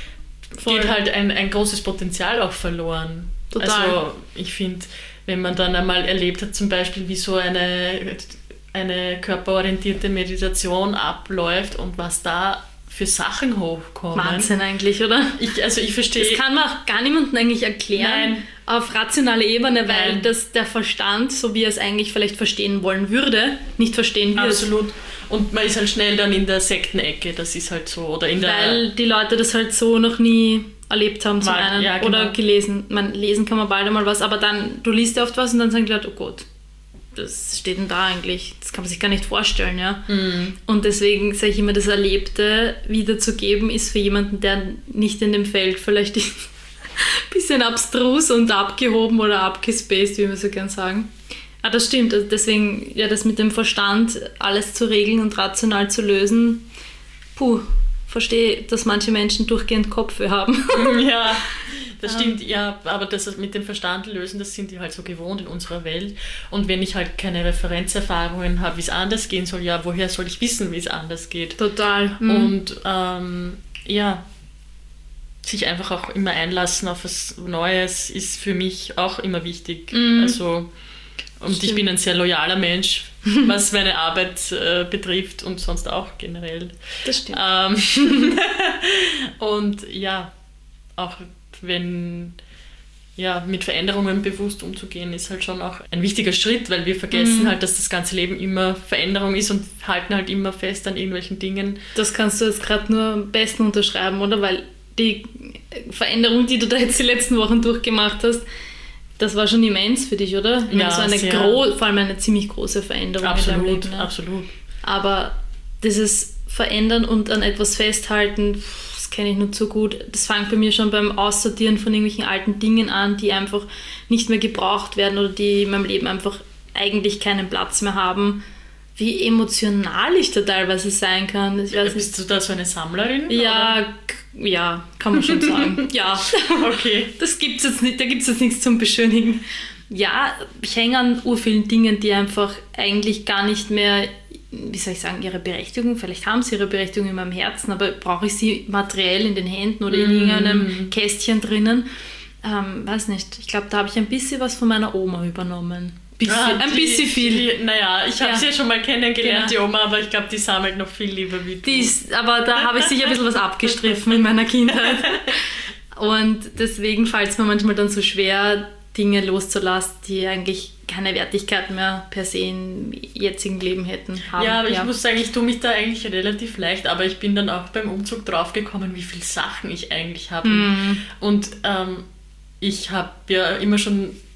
Voll. geht halt ein, ein großes Potenzial auch verloren. Total. Also ich finde, wenn man dann einmal erlebt hat, zum Beispiel, wie so eine, eine körperorientierte Meditation abläuft und was da für Sachen hochkommen. Wahnsinn eigentlich, oder? Ich, also ich verstehe... Das kann man auch gar niemandem eigentlich erklären. Nein. Auf rationaler Ebene, weil das der Verstand, so wie er es eigentlich vielleicht verstehen wollen würde, nicht verstehen wird. Absolut. Und man ist halt schnell dann in der Sektenecke, das ist halt so. Oder in der weil die Leute das halt so noch nie erlebt haben zum Mal, einen. ja, genau. Oder gelesen. Man, lesen kann man bald einmal was, aber dann, du liest ja oft was und dann sagen die Leute, oh Gott, das steht denn da eigentlich? Das kann man sich gar nicht vorstellen, ja. Mhm. Und deswegen sage ich immer, das Erlebte wiederzugeben, ist für jemanden, der nicht in dem Feld vielleicht ist, ein bisschen abstrus und abgehoben oder abgespaced, wie wir so gern sagen. Ah, das stimmt. Also deswegen, ja, das mit dem Verstand alles zu regeln und rational zu lösen, puh, verstehe, dass manche Menschen durchgehend Kopfweh haben. Ja, das stimmt, ja, aber das mit dem Verstand lösen, das sind die halt so gewohnt in unserer Welt. Und wenn ich halt keine Referenzerfahrungen habe, wie es anders gehen soll, ja, woher soll ich wissen, wie es anders geht? Total. Mhm. Und ähm, ja, sich einfach auch immer einlassen auf was Neues ist für mich auch immer wichtig. Mhm. Also, und Stimmt. ich bin ein sehr loyaler Mensch, was meine Arbeit äh, betrifft und sonst auch generell. Das stimmt. Ähm, und ja, auch wenn ja, mit Veränderungen bewusst umzugehen, ist halt schon auch ein wichtiger Schritt, weil wir vergessen mhm. halt, dass das ganze Leben immer Veränderung ist und halten halt immer fest an irgendwelchen Dingen. Das kannst du jetzt gerade nur am besten unterschreiben, oder? Weil die Veränderung, die du da jetzt die letzten Wochen durchgemacht hast, das war schon immens für dich, oder? Ich ja, meine, so eine gro- vor allem eine ziemlich große Veränderung absolut, in deinem Leben. Ne? Absolut. Aber dieses Verändern und an etwas festhalten, das kenne ich nur zu gut. Das fängt bei mir schon beim Aussortieren von irgendwelchen alten Dingen an, die einfach nicht mehr gebraucht werden oder die in meinem Leben einfach eigentlich keinen Platz mehr haben. Wie emotional ich da teilweise sein kann. Ich weiß Bist nicht. Du da so eine Sammlerin? Ja, k- ja, kann man schon sagen. Ja, okay. Das gibt's jetzt nicht, da gibt es jetzt nichts zum Beschönigen. Ja, ich hänge an urvielen Dingen, die einfach eigentlich gar nicht mehr, wie soll ich sagen, ihre Berechtigung, vielleicht haben sie ihre Berechtigung in meinem Herzen, aber brauche ich sie materiell in den Händen oder in mm. irgendeinem Kästchen drinnen? Ähm, weiß nicht. Ich glaube, da habe ich ein bisschen was von meiner Oma übernommen. Bisschen, ah, ein die, bisschen viel. Die, naja, ich habe ja. sie ja schon mal kennengelernt, genau. die Oma, aber ich glaube, die sammelt noch viel lieber wie du. Die ist, aber da habe ich sicher ein bisschen was abgestriffen in meiner Kindheit. Und deswegen fällt es mir manchmal dann so schwer, Dinge loszulassen, die eigentlich keine Wertigkeit mehr per se im jetzigen Leben hätten. Haben. Ja, aber ja. ich muss sagen, ich tue mich da eigentlich relativ leicht, aber ich bin dann auch beim Umzug draufgekommen, wie viele Sachen ich eigentlich habe. Mm. Und ähm, ich habe ja immer schon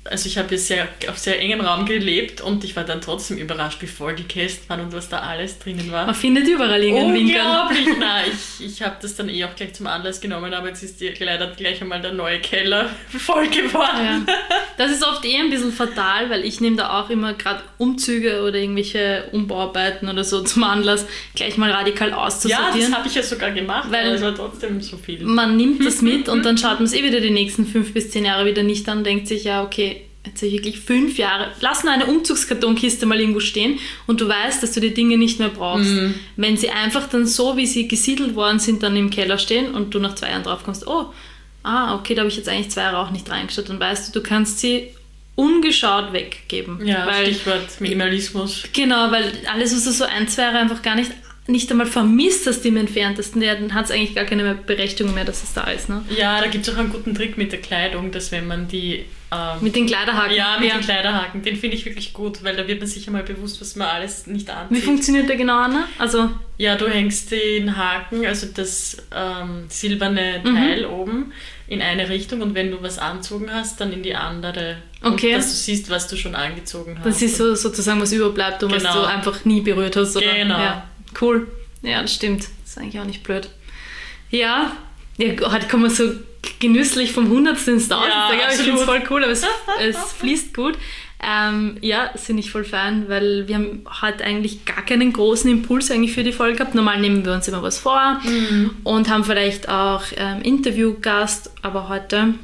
also ich habe ja sehr, auf sehr engen Raum gelebt und ich war dann trotzdem überrascht, wie voll die Kästen waren und was da alles drinnen war. Man findet überall irgendeinen Winkel. Unglaublich! Nein, ich, ich habe das dann eh auch gleich zum Anlass genommen, aber jetzt ist die, leider gleich einmal der neue Keller voll geworden. Ja. Das ist oft eh ein bisschen fatal, weil ich nehme da auch immer gerade Umzüge oder irgendwelche Umbauarbeiten oder so zum Anlass, gleich mal radikal auszusortieren. Ja, das habe ich ja sogar gemacht, weil es war trotzdem so viel. Man nimmt das mit und dann schaut man es eh wieder die nächsten fünf bis zehn Jahre wieder nicht an und denkt sich, ja okay, jetzt habe ich wirklich fünf Jahre, lass nur eine Umzugskartonkiste mal irgendwo stehen und du weißt, dass du die Dinge nicht mehr brauchst. Mhm. Wenn sie einfach dann so, wie sie gesiedelt worden sind, dann im Keller stehen und du nach zwei Jahren drauf kommst, oh, ah, okay, da habe ich jetzt eigentlich zwei Jahre auch nicht reingeschaut, dann weißt du, du kannst sie ungeschaut weggeben. Ja, weil, Stichwort Minimalismus. Genau, weil alles, was du so ein, zwei Jahre einfach gar nicht nicht einmal vermisst hast im Entferntesten, ja, dann hat es eigentlich gar keine Berechtigung mehr, dass es da ist. Ne? Ja, da gibt es auch einen guten Trick mit der Kleidung, dass wenn man die... Ähm, mit den Kleiderhaken? Ja, mit ja. den Kleiderhaken. Den finde ich wirklich gut, weil da wird man sich einmal bewusst, was man alles nicht anzieht. Wie funktioniert der genau, Anna? Also ja, du hängst den Haken, also das ähm, silberne Teil mhm. oben, in eine Richtung und wenn du was anzogen hast, dann in die andere. Okay. Und dass du siehst, was du schon angezogen hast. Das ist so, sozusagen, was überbleibt und genau. was du einfach nie berührt hast. Oder? Genau. Ja. Cool. Ja, das stimmt. Das ist eigentlich auch nicht blöd. Ja, ja heute kommen wir so genüsslich vom Hundertsten ins Tausendste. Ja, ich finde es voll cool, aber es, es fließt gut. Ähm, ja, finde ich voll fein, weil wir haben heute eigentlich gar keinen großen Impuls eigentlich für die Folge gehabt. Normal nehmen wir uns immer was vor mhm. und haben vielleicht auch ähm, Interviewgast, aber heute...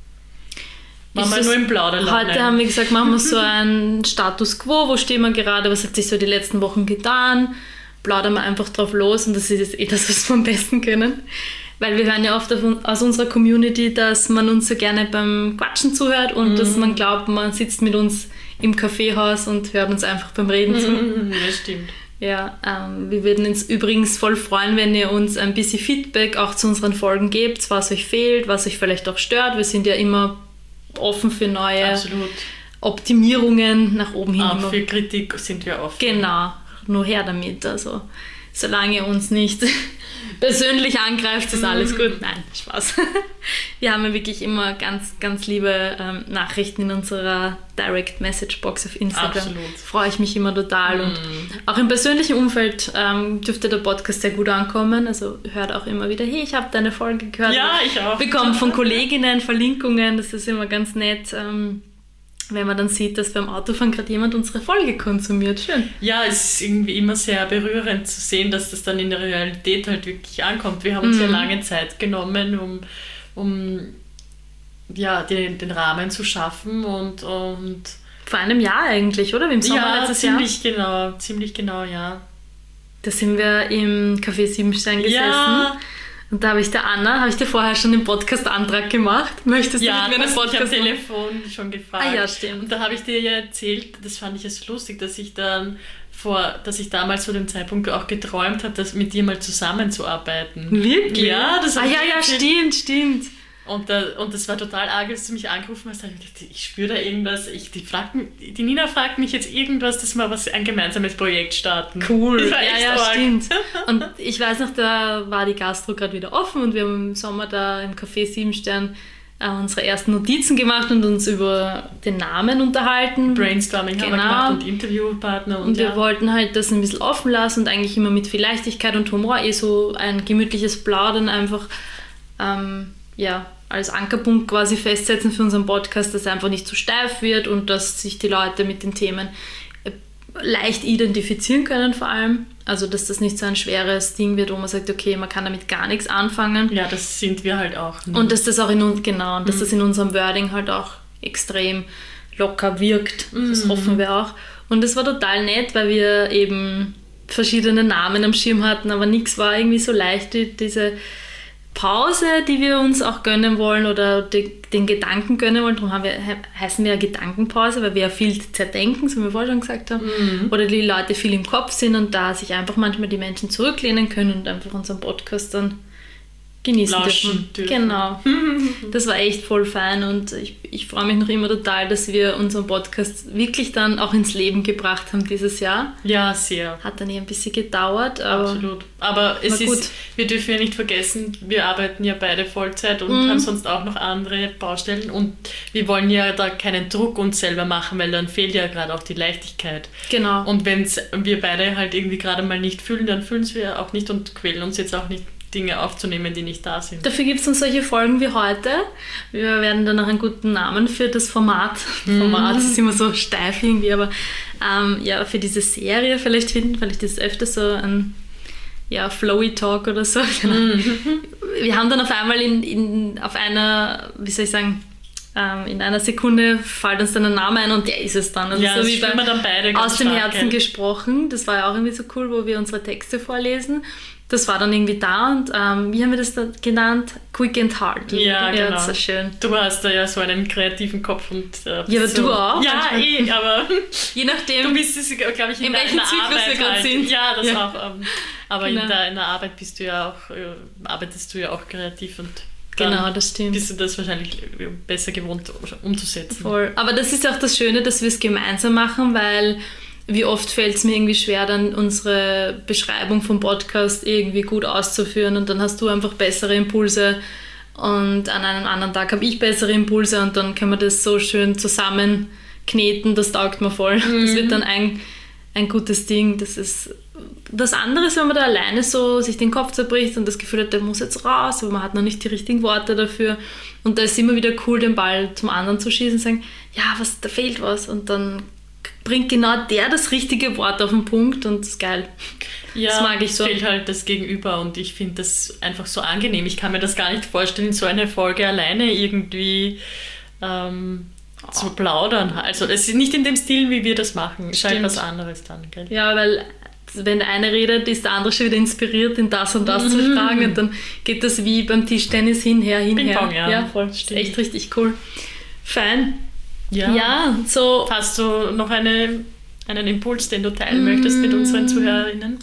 Machen wir nur im Plauderlaune. Heute haben wir gesagt, machen wir so einen Status Quo, wo stehen wir gerade, was hat sich so die letzten Wochen getan, plaudern wir einfach drauf los und das ist jetzt eh das, was wir am besten können. Weil wir hören ja oft aus unserer Community, dass man uns so gerne beim Quatschen zuhört und mhm. dass man glaubt, man sitzt mit uns im Kaffeehaus und hört uns einfach beim Reden zu. Mhm, das stimmt. Ja, ähm, wir würden uns übrigens voll freuen, wenn ihr uns ein bisschen Feedback auch zu unseren Folgen gebt, was euch fehlt, was euch vielleicht auch stört. Wir sind ja immer offen für neue Absolut. Optimierungen nach oben hin. Auch für Kritik sind wir offen. Genau, nur her damit. Also, solange ihr uns nicht persönlich angreift, ist alles gut. Nein, Spaß. Wir haben ja wirklich immer ganz, ganz liebe ähm, Nachrichten in unserer Direct Message Box auf Instagram. Absolut. Freue ich mich immer total. Mm. Und auch im persönlichen Umfeld ähm, dürfte der Podcast sehr gut ankommen. Also hört auch immer wieder, hey, ich habe deine Folge gehört. Ja, ich auch. Bekommt von Kolleginnen Verlinkungen. Das ist immer ganz nett. Ähm, wenn man dann sieht, dass beim Autofahren gerade jemand unsere Folge konsumiert. Schön. Ja, es ist irgendwie immer sehr berührend zu sehen, dass das dann in der Realität halt wirklich ankommt. Wir haben uns mhm. ja lange Zeit genommen, um, um ja, den, den Rahmen zu schaffen und, und vor einem Jahr eigentlich, oder? Wie im Sommer ja, letztes ziemlich Jahr? genau, ziemlich genau, ja. Da sind wir im Café Siebenstein gesessen. Ja. Und da habe ich der Anna, habe ich dir vorher schon den Podcast-Antrag gemacht. Möchtest ja, du mit mir einen Podcast machen? Ja, ich habe Telefon schon gefragt. Ah ja, stimmt. Und da habe ich dir ja erzählt, das fand ich jetzt lustig, dass ich dann vor, dass ich damals zu dem Zeitpunkt auch geträumt habe, das mit dir mal zusammenzuarbeiten. Wirklich? Ja, das Ah ja, ja, erzählt. stimmt, stimmt. Und, da, und das war total arg, als du mich angerufen hast. Da habe ich gedacht, ich spüre da irgendwas. Ich, die, fragt, die Nina fragt mich jetzt irgendwas, dass wir was, ein gemeinsames Projekt starten. Cool, ja, ja, stimmt. Und ich weiß noch, da war die Gastro gerade wieder offen und wir haben im Sommer da im Café Siebenstern äh, unsere ersten Notizen gemacht und uns über den Namen unterhalten. Brainstorming genau. haben wir gemacht und Interviewpartner. Und, und wir ja. wollten halt das ein bisschen offen lassen und eigentlich immer mit viel Leichtigkeit und Humor, eh so ein gemütliches Plaudern einfach ähm, ja, als Ankerpunkt quasi festsetzen für unseren Podcast, dass er einfach nicht zu steif wird und dass sich die Leute mit den Themen leicht identifizieren können vor allem. Also dass das nicht so ein schweres Ding wird, wo man sagt, okay, man kann damit gar nichts anfangen. Ja, das sind wir halt auch. Ne? Und dass das auch in uns, genau, und dass mhm. das in unserem Wording halt auch extrem locker wirkt. Das mhm. hoffen wir auch. Und das war total nett, weil wir eben verschiedene Namen am Schirm hatten, aber nichts war irgendwie so leicht wie diese Pause, die wir uns auch gönnen wollen oder die, den Gedanken gönnen wollen. Darum haben wir, heißen wir ja Gedankenpause, weil wir ja viel zerdenken, so wie wir vorher schon gesagt haben. Mhm. Oder die Leute viel im Kopf sind und da sich einfach manchmal die Menschen zurücklehnen können und einfach unseren Podcast dann genießen Lauschen dürfen. dürfen. Genau. Das war echt voll fein und ich, ich freue mich noch immer total, dass wir unseren Podcast wirklich dann auch ins Leben gebracht haben dieses Jahr. Ja, sehr. Hat dann eh ein bisschen gedauert, aber absolut. Aber es war gut. ist, wir dürfen ja nicht vergessen, wir arbeiten ja beide Vollzeit und Mhm. haben sonst auch noch andere Baustellen und wir wollen ja da keinen Druck uns selber machen, weil dann fehlt ja gerade auch die Leichtigkeit. genau. Und wenn wir beide halt irgendwie gerade mal nicht fühlen, dann fühlen wir auch nicht und quälen uns jetzt auch nicht, Dinge aufzunehmen, die nicht da sind. Dafür gibt es dann solche Folgen wie heute. Wir werden dann noch einen guten Namen für das Format. Mhm. Format ist immer so steif irgendwie, aber ähm, ja, für diese Serie vielleicht finden. Vielleicht ist es öfter so ein ja, Flowy Talk oder so. Mhm. Wir haben dann auf einmal in, in, auf einer, wie soll ich sagen, ähm, in einer Sekunde fällt uns dann ein Name ein und der ist es dann. Also ja, so das wie spüren wir dann beide ganz aus dem stark, Herzen gell? gesprochen. Das war ja auch irgendwie so cool, wo wir unsere Texte vorlesen. Das war dann irgendwie da und ähm, wie haben wir das da genannt? Quick and hard. Ja, genau. Das ist schön. Du hast da ja so einen kreativen Kopf und äh, Ja, aber so, du auch. Ja, eh, aber Je nachdem, du bist, glaube ich, in, in der, welchem in der Zyklus Arbeit wir gerade halt. sind. Ja, das Ja. auch. Ähm, aber Genau. in, der, in der Arbeit bist du ja auch, äh, arbeitest du ja auch kreativ und dann genau, das stimmt. bist du das wahrscheinlich besser gewohnt umzusetzen. Voll. Aber das ist auch das Schöne, dass wir es gemeinsam machen, weil wie oft fällt es mir irgendwie schwer, dann unsere Beschreibung vom Podcast irgendwie gut auszuführen und dann hast du einfach bessere Impulse und an einem anderen Tag habe ich bessere Impulse und dann können wir das so schön zusammenkneten, das taugt mir voll. Mhm. Das wird dann ein, ein gutes Ding. Das ist das andere ist, wenn man da alleine so sich den Kopf zerbricht und das Gefühl hat, der muss jetzt raus, aber man hat noch nicht die richtigen Worte dafür. Und da ist immer wieder cool, den Ball zum anderen zu schießen und sagen, ja, was, da fehlt was. Und dann bringt genau der das richtige Wort auf den Punkt und das ist geil. Ja, das mag ich so. Es fehlt halt das Gegenüber und ich finde das einfach so angenehm. Ich kann mir das gar nicht vorstellen, so eine Folge alleine irgendwie ähm, oh. zu plaudern. Also es ist nicht in dem Stil, wie wir das machen. Es ist halt was anderes dann. Gell? Ja, weil wenn der eine redet, ist der andere schon wieder inspiriert, in das und das mhm. zu fragen und dann geht das wie beim Tischtennis hinher, hinher. Ping-Pong, ja. Ja, voll. Stimmt. Echt richtig cool. Fein. Ja. ja, so. Hast du noch eine, einen Impuls, den du teilen mm. möchtest mit unseren Zuhörerinnen?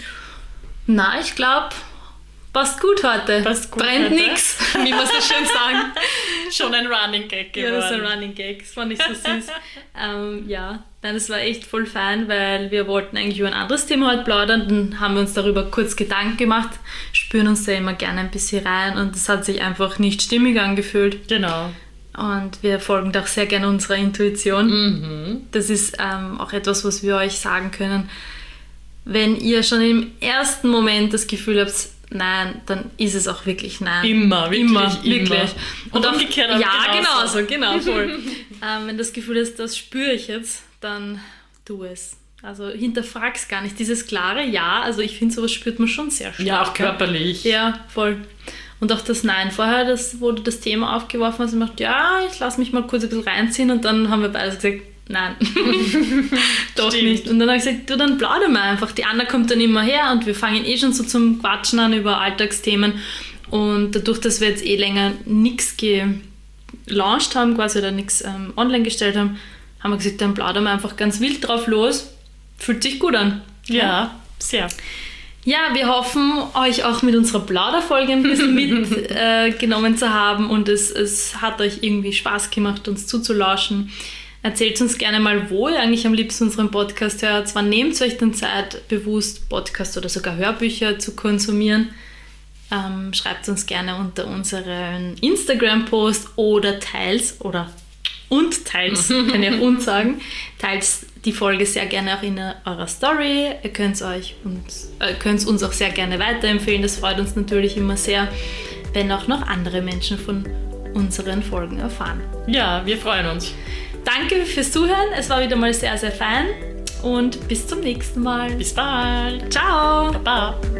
Na, ich glaube, passt gut heute. Passt gut Brennt heute. nix, wie man so schön sagen. Schon ein Running Gag geworden. Ja, das ist ein Running Gag, das fand ich so süß. ähm, ja, nein, das war echt voll fein, weil wir wollten eigentlich über ein anderes Thema heute plaudern, dann haben wir uns darüber kurz Gedanken gemacht, spüren uns da immer gerne ein bisschen rein und es hat sich einfach nicht stimmig angefühlt. Genau. Und wir folgen doch sehr gerne unserer Intuition. Mhm. Das ist ähm, auch etwas, was wir euch sagen können. Wenn ihr schon im ersten Moment das Gefühl habt, nein, dann ist es auch wirklich nein. Immer, wirklich, immer. immer. Wirklich. Und, und umgekehrt auch ja, genauso. genauso, genau, voll. ähm, wenn das Gefühl ist, das spüre ich jetzt, dann tu es. Also hinterfrag's gar nicht. Dieses klare Ja, also ich finde, sowas spürt man schon sehr stark. Ja, auch körperlich. Ja, voll. Und auch das Nein. Vorher, das, wo du das Thema aufgeworfen hast, und macht, ja, ich lasse mich mal kurz ein bisschen reinziehen und dann haben wir beide gesagt, nein, doch Stimmt. nicht. Und dann habe ich gesagt, du, dann plaudern wir einfach. Die Anna kommt dann immer her und wir fangen eh schon so zum Quatschen an über Alltagsthemen. Und dadurch, dass wir jetzt eh länger nichts gelauncht haben, quasi oder nichts ähm, online gestellt haben, haben wir gesagt, dann plaudern wir einfach ganz wild drauf los. Fühlt sich gut an. Ja, sehr. Ja, wir hoffen, euch auch mit unserer Plauderfolge ein bisschen mitgenommen äh, zu haben und es, es hat euch irgendwie Spaß gemacht, uns zuzulauschen. Erzählt uns gerne mal, wo ihr eigentlich am liebsten unseren Podcast hört. Wann nehmt ihr euch denn Zeit, bewusst Podcast oder sogar Hörbücher zu konsumieren? Ähm, schreibt uns gerne unter unseren Instagram-Post oder teils oder und teils, kann ich auch uns sagen, teils die Folge sehr gerne auch in eurer Story. Ihr könnt euch uns, äh, könnt uns auch sehr gerne weiterempfehlen. Das freut uns natürlich immer sehr, wenn auch noch andere Menschen von unseren Folgen erfahren. Ja, wir freuen uns. Danke fürs Zuhören. Es war wieder mal sehr, sehr fein und bis zum nächsten Mal. Bis bald. Ciao. Baba.